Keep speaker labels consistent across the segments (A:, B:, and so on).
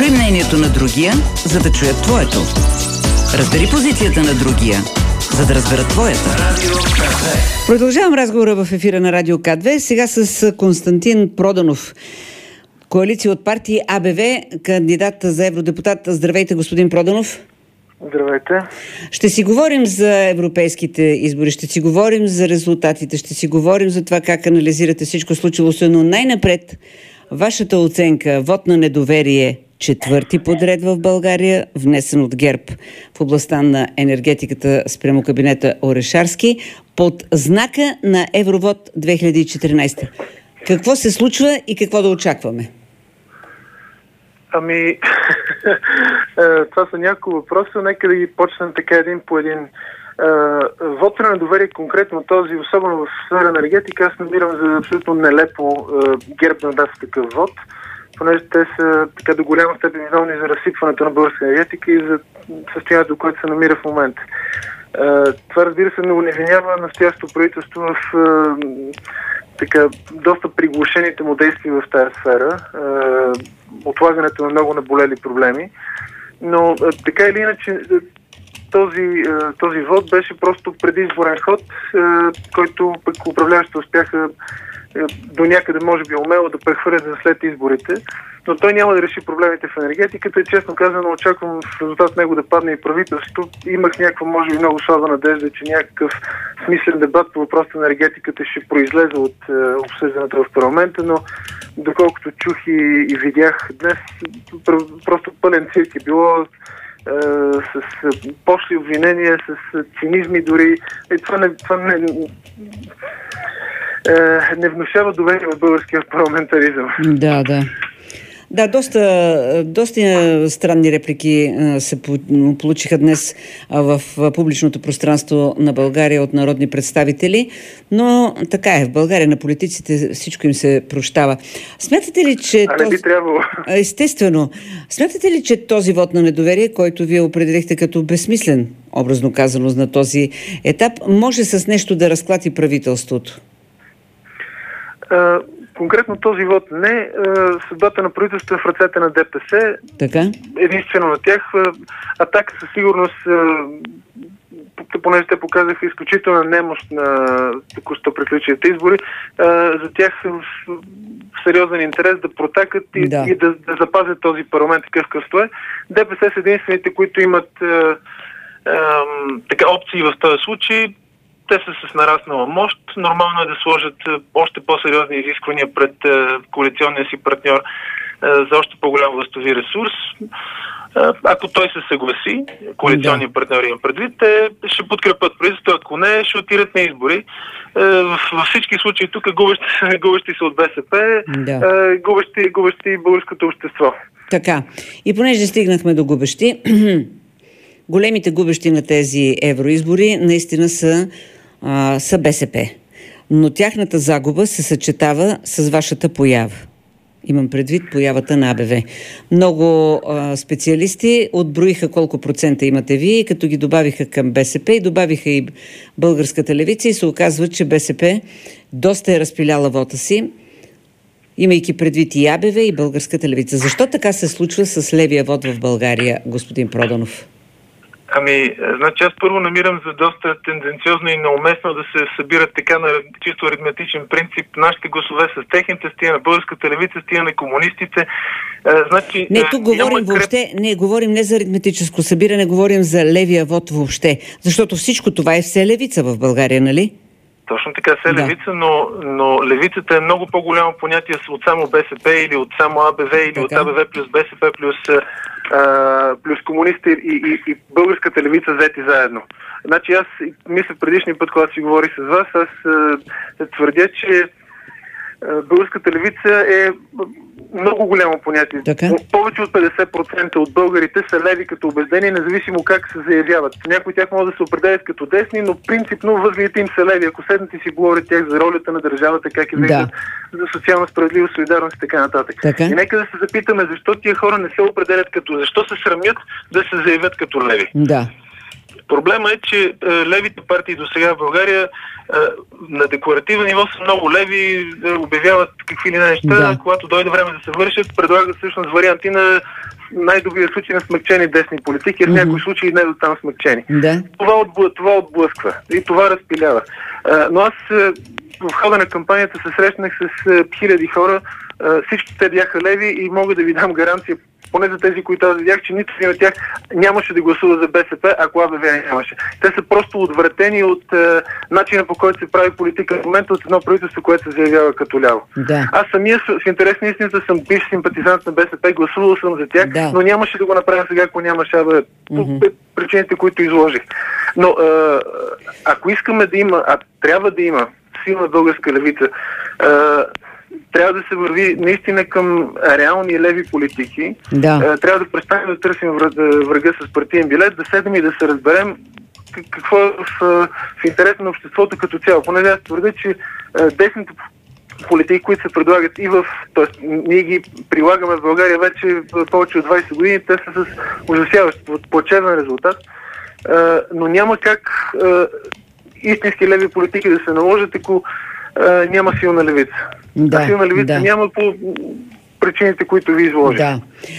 A: Чуй мнението на другия, за да чуят твоето. Разбери позицията на другия, за да разберат твоята. Продължавам разговора в ефира на Радио К2. Сега с Константин Проданов, коалиция от партии АБВ, кандидат за евродепутат. Здравейте, господин Проданов.
B: Здравейте.
A: Ще си говорим за европейските избори, ще си говорим за резултатите, ще си говорим за това как анализирате всичко случило се, но най-напред вашата оценка, вот на недоверие, четвърти подред в България, внесен от ГЕРБ в областта на енергетиката спрямо кабинета Орешарски, под знака на Евровод 2014. Какво се случва и какво да очакваме?
B: Това са няколко въпроса. Нека да ги почнем така един по един. Вот на недоверие, конкретно този, особено в сфера енергетика, аз намирам за абсолютно нелепо ГЕРБ да даде такъв вод, понеже те са така до голяма степен виновни за разсипването на българска енергетика и за състоянието, което се намира в момента. Това, разбира се, не уневинява настоящото правителство в така доста приглушените му действия в тази сфера, отлагането на много наболели проблеми, но така или иначе този вод беше просто предизборен ход, който пък управляващите успяха до някъде може би умело да прехвърлят за след изборите, но той няма да реши проблемите в енергетиката и честно казано очаквам в резултат от него да падне и правителството. Имах някаква може би много слаба надежда, че някакъв смислен дебат по въпроса на енергетиката ще произлезе от обсъждането в парламента, но доколкото чух и видях днес, просто пълен цирк е било, с пошли обвинения, с цинизми дори. И това не внушава доверие в българския парламентаризъм.
A: Да, доста странни реплики се получиха днес в публичното пространство на България от народни представители, но така е, в България на политиците всичко им се прощава. Смятате ли, че...
B: не би трябвало.
A: Естествено. Смятате ли, че този вот на недоверие, който вие определихте като безсмислен, образно казано на този етап, може с нещо да разклати правителството?
B: Конкретно този вод не. Съдбата на правителството е в ръцете на ДПС.
A: Така?
B: Единствено на тях. Атака със сигурност, понеже те показаха изключителна немощ на току-що приключилите избори, за тях са в сериозен интерес да протакат и да запазят този парламент такъв какъвто е. ДПС са единствените, които имат опции в този случай. Те са с нараснала мощ. Нормално е да сложат още по-сериозни изисквания пред коалиционния си партньор за още по-голям властови ресурс. Ако той се съгласи, коалиционния партньор има предвид, те ще подкрепят правителството, ако не, ще отидат на избори. Във всички случаи тук губещи са от БСП, губещи и българското общество.
A: Така. И понеже стигнахме до губещи, големите губещи на тези евроизбори наистина са БСП. Но тяхната загуба се съчетава с вашата поява. Имам предвид появата на АБВ. Много специалисти отброиха колко процента имате вие, като ги добавиха към БСП и добавиха и българската левица и се оказва, че БСП доста е разпиляла вота си, имайки предвид и АБВ и българската левица. Защо така се случва с левия вод в България, господин Проданов?
B: Значи аз първо намирам за доста тенденциозно и неуместно да се събират така на чисто аритметичен принцип нашите гласове с техните, стия на българската левица, стия на комунистите.
A: Тук говорим въобще, говорим не за аритметическо събиране, говорим за левия вод въобще. Защото всичко това е все левица в България, нали?
B: Точно така, все левица, но левицата е много по-голямо понятие от само БСП или от само АБВ или от АБВ плюс БСП плюс комунисти и българската левица взети заедно. Значи аз мисля предишния път, когато си говорих с вас, аз твърдя, че българската левица е много голямо понятие. Повече от 50% от българите са леви като убеждение, независимо как се заявяват. Някои от тях могат да се определят като десни, но принципно възгледите им са леви. Ако седнете си говорят тях за ролята на държавата, как е виждат за социална справедливост, солидарност и така нататък. И нека да се запитаме защо тия хора не се определят защо се срамят да се заявят като леви. Проблема е, че левите партии до сега в България на декларативно ниво са много леви, обявяват какви ли неща, когато дойде време да се вършат, предлагат всъщност варианти на най-добрия случай на смекчени десни политики, в някои случаи не до там смекчени.
A: Да.
B: Това отблъсква и това разпилява. Но аз в хода на кампанията се срещнах с хиляди хора, всички те бяха леви и мога да ви дам гаранция, поне за тези, които аз видях, че нито един от тях нямаше да гласува за БСП, ако АБВ нямаше. Те са просто отвратени от начина, по който се прави политика в момента от едно правителство, което се заявява като ляво.
A: Да.
B: Аз самия в интерес на истината съм бивш симпатизант на БСП, гласувал съм за тях, но нямаше да го направя сега, ако нямаше АБВ. Причините, които изложих. Но ако искаме да има, трябва да има силна българска левица, трябва да се върви наистина към реални леви политики. Да. Трябва да престанем да търсим врага с партиен билет, да седнем и да се разберем какво е в интерес на обществото като цяло. Понеже аз твърдя, че десните политики, които се предлагат т.е. ние ги прилагаме в България вече повече от 20 години, те са с ужасяващ, плачевен резултат, но няма как истински леви политики да се наложат, ако няма силна левица. Да, силна левица няма по причините, които ви изложих. Да.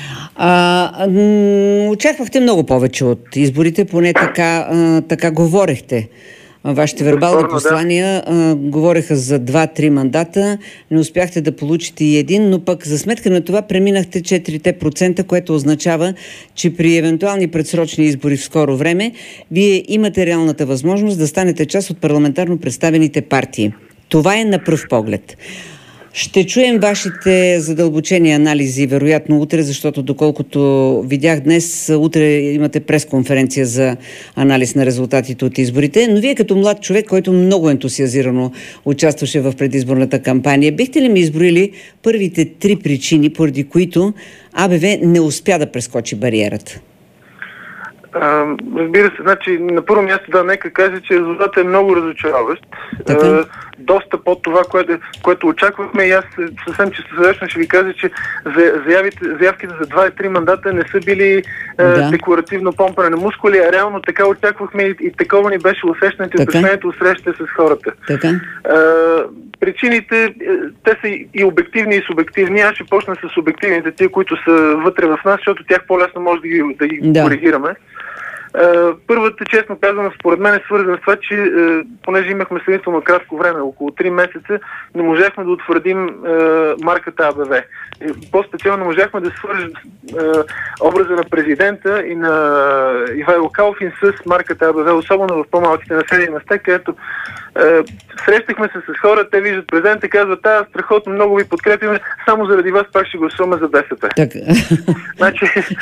A: Очаквахте много повече от изборите, поне така говорехте. Вашите вербални послания говореха за 2-3 мандата, не успяхте да получите и един, но пък за сметка на това преминахте 4%, което означава, че при евентуални предсрочни избори в скоро време вие имате реалната възможност да станете част от парламентарно представените партии. Това е на пръв поглед. Ще чуем вашите задълбочени анализи, вероятно утре, защото доколкото видях днес, утре имате пресконференция за анализ на резултатите от изборите, но вие като млад човек, който много ентусиазирано участваше в предизборната кампания, бихте ли ми изброили първите 3 причини, поради които АБВ не успя да прескочи бариерата?
B: Разбира се, значи на първо място нека кажа, че резултатът е много разочароващ. Доста под това, което очаквахме, и аз съвсем чистосърдечно ще ви кажа, че заявките за 2-3 мандата не са били декларативно помпане на мускули, а реално така очаквахме и такова ни беше усещането и впечатлението от срещите с хората. Причините, те са и обективни, и субективни. Аз ще почна с обективните, тия, които са вътре в нас, защото тях по-лесно може да ги коригираме. Първата, честно казано, според мен е свързана с това, че понеже имахме сравнително кратко време, около 3 месеца, не можахме да утвърдим марката АБВ. По-специално можахме да свържем образа на президента и на Ивайло Калфин с марката АБВ, особено в по-малките населени места, където срещахме се с хора, те виждат президента, казват: страхотно, много ви подкрепяме, само заради вас пак ще гласуваме за БСП. Значи,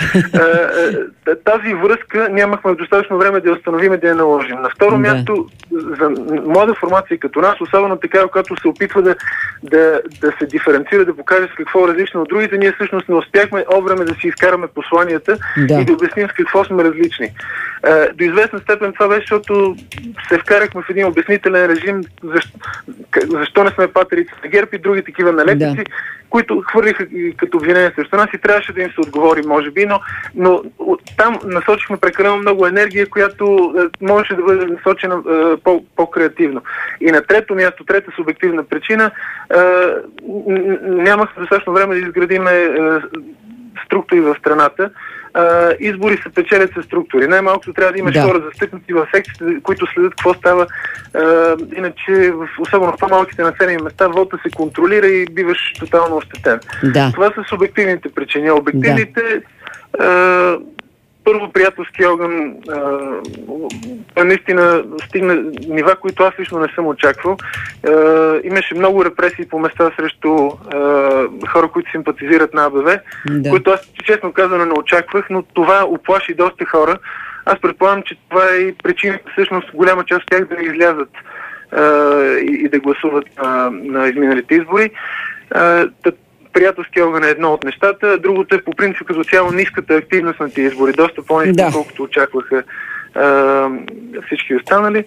B: тази връзка нямахме достатъчно време да я установим и да я наложим. На второ място, за млада формация като нас, особено така, когато се опитва да се диференцира, да покаже с какво е различно от другите, ние всъщност не успяхме време да си изкараме посланията и да обясним с какво сме различни. До известна степен това беше, защото се вкарахме в един обяснителен режим защо не сме патерици на ГЕРБ и други такива налепици, които хвърлиха като обвинение срещу нас и трябваше да им се отговори, може би, но там насочихме прекалено много енергия, която можеше да бъде насочена по-креативно. И на трето място, трета субективна причина, нямахме достатъчно време да изградиме структури в страната. Избори се печелят със структури. Най-малкото трябва да имаш хора застъпници в секциите, които следят какво става. Иначе, особено в по-малките населени места, вота се контролира и биваш тотално ощетен. Това са субективните причини. Обективните, първо, приятелски огън наистина стигна нива, които аз лично не съм очаквал. Имаше много репресии по места срещу хора, които симпатизират на АБВ, които аз честно казано не очаквах, но това оплаши доста хора. Аз предполагам, че това е и причината всъщност голяма част от тях да не излязат и да гласуват на изминалите избори. Приятелски огън е едно от нещата. Другото е по принцип като цяло ниската активност на тези избори. Доста по-ниска, колкото очакваха всички останали.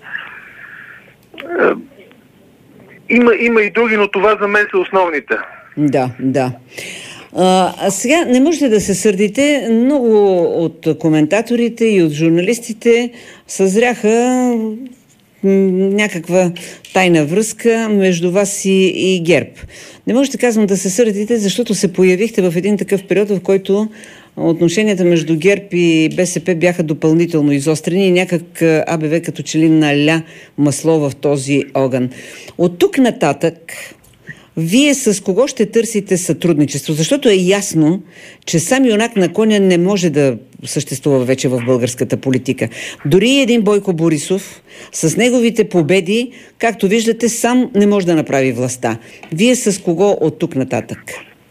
B: Има и други, но това за мен са основните.
A: Да. Сега не можете да се сърдите. Много от коментаторите и от журналистите съзряха някаква тайна връзка между вас и ГЕРБ. Не можете, казвам, да се сърдите, защото се появихте в един такъв период, в който отношенията между ГЕРБ и БСП бяха допълнително изострени и някак АБВ като че ли наля масло в този огън. От тук нататък вие с кого ще търсите сътрудничество? Защото е ясно, че сам юнак на коня не може да съществува вече в българската политика. Дори един Бойко Борисов с неговите победи, както виждате, сам не може да направи властта. Вие с кого от тук нататък?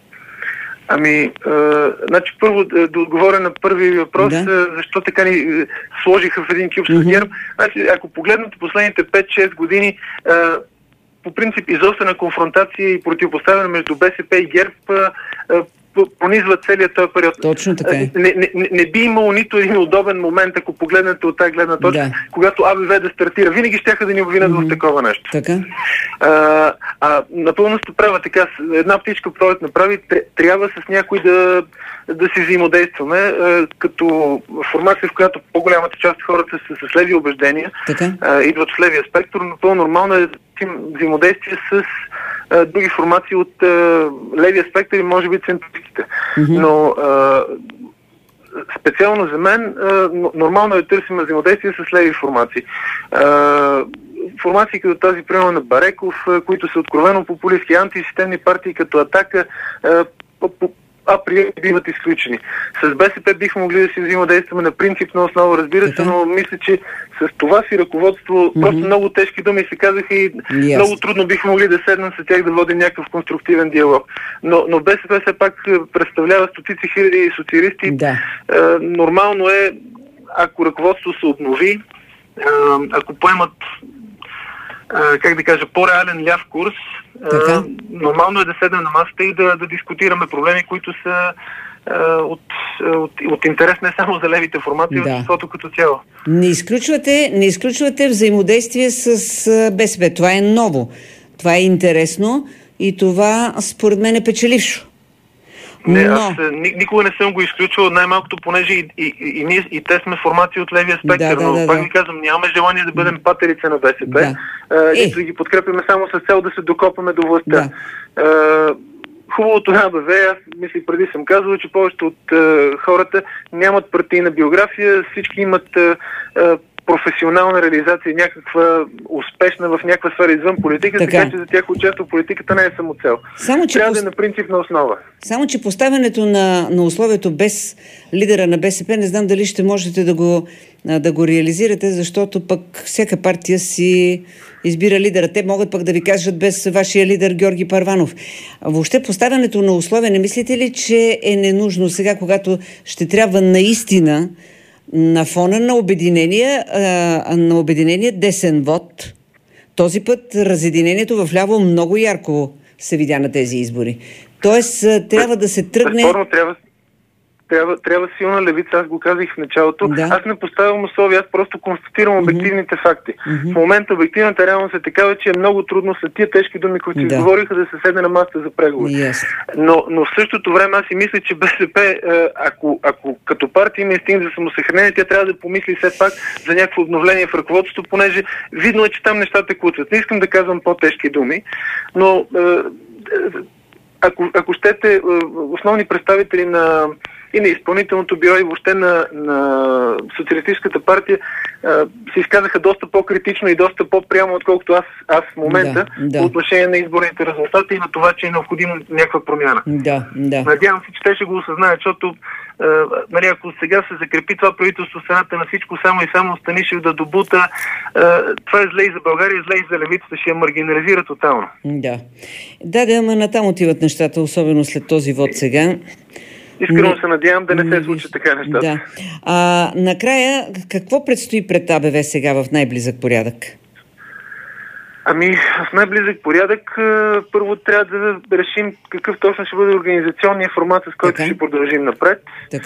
B: Значи първо да отговоря на първи въпрос, защо така ни сложиха в един кюб с ГЕРБ. Значи, ако погледнете последните 5-6 години, по принцип изострена конфронтация и противопоставяне между БСП и ГЕРБ пронизва целият този период.
A: Точно така е.
B: Не би имало нито един удобен момент, ако погледнете от тази гледна точка, когато АБВ да стартира. Винаги щяха да ни обвинят в такова нещо.
A: Така.
B: Напълно сте права, така, една птичка пролет направи, трябва с някой да си взаимодействаме, като формация, в която по-голямата част от хората са с леви убеждения, идват в левия спектър, но по-нормално е взаимодействие с други формации от левия спектър и може би центристите. Но специално за мен нормално е да търсим взаимодействие с леви формации. Формации като тази, примерно на Бареков, които са откровено популистски, антисистемни партии като Атака, априори биват изключени. С БСП бихме могли да си взаимодействаме на принципна основа, разбира се, но мисля, че с това си ръководство просто много тежки думи се казаха и много трудно бихме могли да седнем с тях да водим някакъв конструктивен диалог. Но БСП все пак представлява стотици хиляди социалисти. Нормално е, ако ръководство се обнови, ако поемат по-реален ляв курс, нормално е да седнем на масата и да дискутираме проблеми, които са от интерес не само за левите формации, а обществото като цяло.
A: Не изключвате взаимодействие с БСП. Това е ново. Това е интересно и това според мен е печелившо.
B: Аз никога не съм го изключвал, най-малкото, понеже и те сме формации от левия спектър, но пак ви казвам, нямаме желание да бъдем патерица на БСП, и да ги подкрепяме само с цел да се докопаме до властта. Хубавото на АБВ, аз мисля преди съм казвал, че повечето от хората нямат партийна биография, всички имат професионална реализация, някаква успешна в някаква сфера извън политиката, така че за тях участие в политиката не е само цел. Трябва да е на принципна основа.
A: Само че поставянето на условието без лидера на БСП, не знам дали ще можете да го реализирате, защото пък всяка партия си избира лидера. Те могат пък да ви кажат без вашия лидер Георги Първанов. Общо поставянето на условия, не мислите ли, че е ненужно сега, когато ще трябва наистина на фона на обединение десен вод? Този път разединението вляво много ярко се видя на тези избори. Тоест, трябва да се тръгне...
B: Трябва силна левица, аз го казах в началото. Аз не поставям условия, аз просто констатирам обективните факти. В момента обективната реалност е такава, че е много трудно след тия тежки думи, които изговориха, да се седне на масата за преговори. Но в същото време аз си мисля, че БСП, ако като партия има инстинкт за самосъхранение, тя трябва да помисли все пак за някакво обновление в ръководството, понеже видно е, че там нещата куцат. Не искам да казвам по-тежки думи, но ако щете, основни представители и на изпълнителното бюро и въобще на Социалистическата партия се изказаха доста по-критично и доста по-прямо, отколкото аз в момента, по отношение на изборните резултати и на това, че е необходимо някаква промяна. Надявам се, че те ще го осъзнаят, защото ако сега се закрепи това правителство, страната на всичко само и само Станишев да добута, това е зле и за България, зле и за левицата, ще я маргинализира тотално.
A: Ама натам отиват нещата, особено след този вод сега.
B: Искрено се надявам да не се случи така нещата.
A: Накрая, какво предстои пред АБВ сега в най-близък порядък?
B: В най-близък порядък първо трябва да решим какъв точно ще бъде организационния формат, с който ще продължим напред.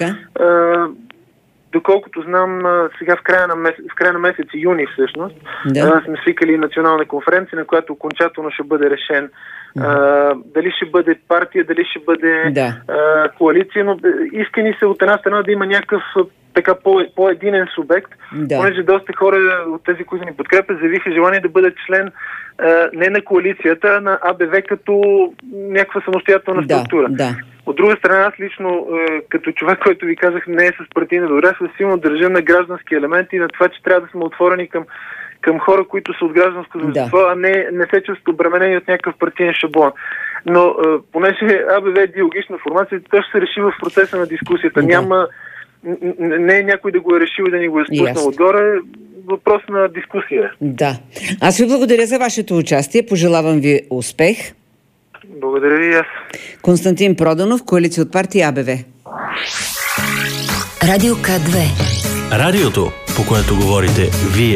B: Доколкото знам, сега в края на месец юни всъщност, сме свикали национална конференция, на която окончателно ще бъде решен дали ще бъде партия, дали ще бъде коалиция, но искани се от една страна да има някакъв така по-единен субект, понеже доста хора от тези, които ни подкрепят, заявиха желание да бъдат член не на коалицията, а на АБВ като някаква самостоятелна структура.
A: Да.
B: От друга страна, аз лично, като човек, който ви казах, не е с партийна добрачество, силно държа на граждански елементи и на това, че трябва да сме отворени към хора, които са от гражданско общество, а не се чувстват обременени от някакъв партиен шаблон. Но понеже АБВ е диалогична формация, то ще се реши в процеса на дискусията. Не е някой да го е решил и да ни го е спуснал отгоре. Въпрос на дискусия.
A: Да. Аз ви благодаря за вашето участие. Пожелавам ви успех.
B: Благодаря ви и аз.
A: Константин Проданов, коалиция от партия АБВ.
C: Радио К2.
D: Радиото, по което говорите вие.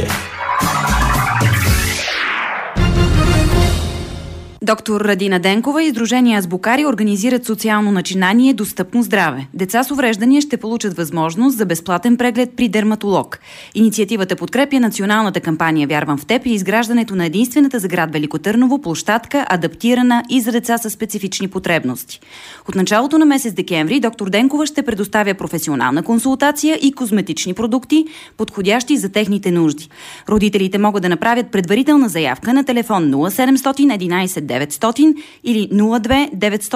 E: Доктор Радина Денкова и Сдружение Азбукари организират социално начинание "Достъпно здраве". Деца с увреждания ще получат възможност за безплатен преглед при дерматолог. Инициативата подкрепя националната кампания "Вярвам в теб" и изграждането на единствената за град Велико Търново площадка, адаптирана и за деца с специфични потребности. От началото на месец декември доктор Денкова ще предоставя професионална консултация и козметични продукти, подходящи за техните нужди. Родителите могат да направят предварителна заявка на телефон 0700 11 900 или 02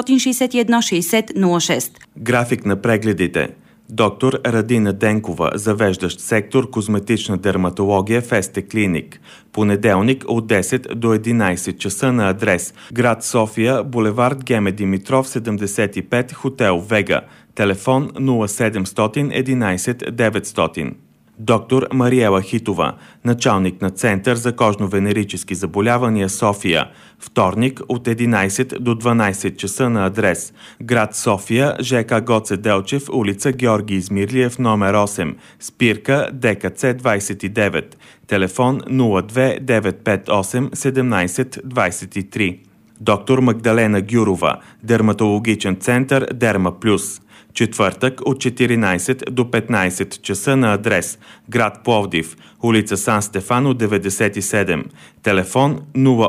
E: 961 60 06.
F: График на прегледите. Доктор Радина Денкова, завеждащ сектор козметична дерматология в Есте Клиник. Понеделник от 10 до 11 часа на адрес: град София, булевард Геме Димитров 75, хотел Вега. Телефон 0700 11 900. Доктор Мариела Хитова, началник на Център за кожно-венерически заболявания София. Вторник от 11 до 12 часа на адрес: град София, ЖК Гоце Делчев, улица Георги Измирлиев, номер 8, спирка ДКЦ 29. Телефон 02 958 17 23. Доктор Магдалена Гюрова, дерматологичен център Дерма Плюс. Четвъртък от 14 до 15 часа на адрес: град Пловдив, улица Сан Стефано 97. Телефон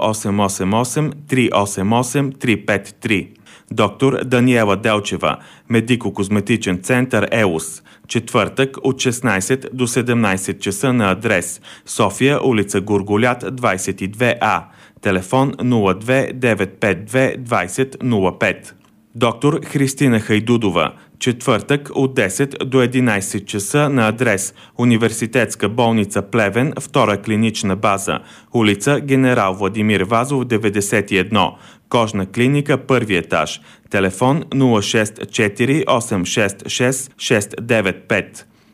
F: 0888 388 353. Доктор Даниела Делчева, медико-козметичен център ЕУС. Четвъртък от 16 до 17 часа на адрес: София, улица Горголят 22А. Телефон 02 952 20 05. Доктор Христина Хайдудова, четвъртък от 10 до 11 часа на адрес: Университетска болница Плевен, втора клинична база, улица Генерал Владимир Вазов 91, кожна клиника, първи етаж. Телефон 064 866 695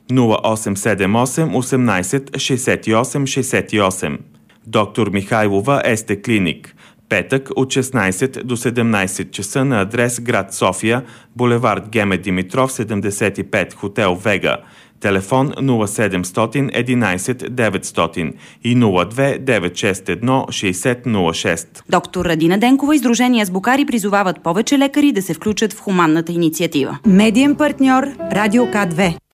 F: 0878 18 68 68. Доктор Михайлова, Есте Клиник. Петък от 16 до 17 часа на адрес: град София, булевард Геме Димитров 75, хотел Вега. Телефон 0700 11 900 и 02 961 60 06.
E: Доктор Радина Денкова и Сдружение Азбукари призовават повече лекари да се включат в хуманната инициатива.
C: Медиен партньор Радио К2.